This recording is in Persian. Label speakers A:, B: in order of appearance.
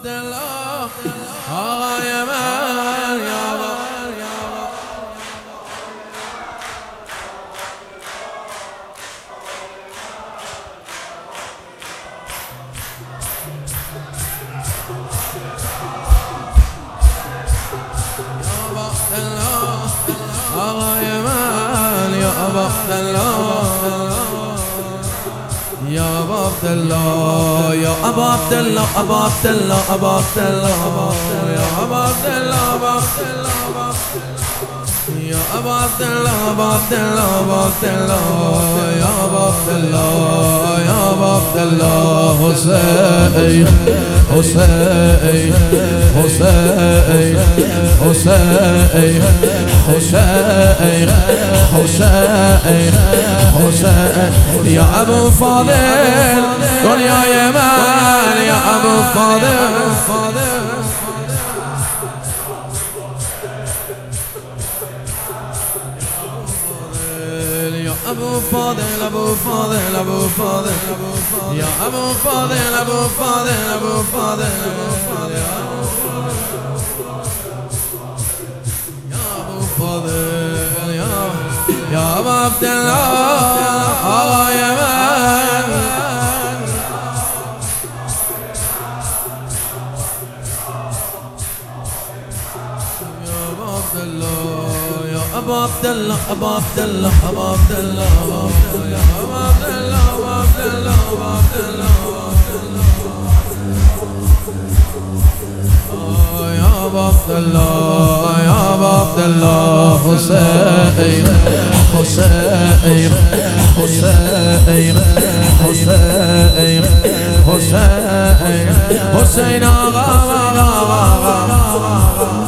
A: عبدالله آقای من یا آقای من یا عبدالله یا عبدالله یا عبدالله عبدالله عبدالله یا عبدالله يا أبا عبد الله أبا عبد الله أبا عبد الله يا أبا عبد الله يا أبا عبد الله حسين حسين حسين حسين حسين حسين حسين يا أبو فاضل دنيا يمان يا أبو فاضل أبو فاضل أبو فاضل أبو فاضل يا أبو فاضل أبو فاضل أبو فاضل يا أبو فاضل يا أبو عبد الله يا من يا أبو عبد الله أبو عبد الله أبو عبد الله أبو عبد الله يا أبو عبد الله أبو عبد الله أبو عبد الله يا أبو عبد الله يا أبو عبد الله حسين حسين حسين حسين حسين حسين آقا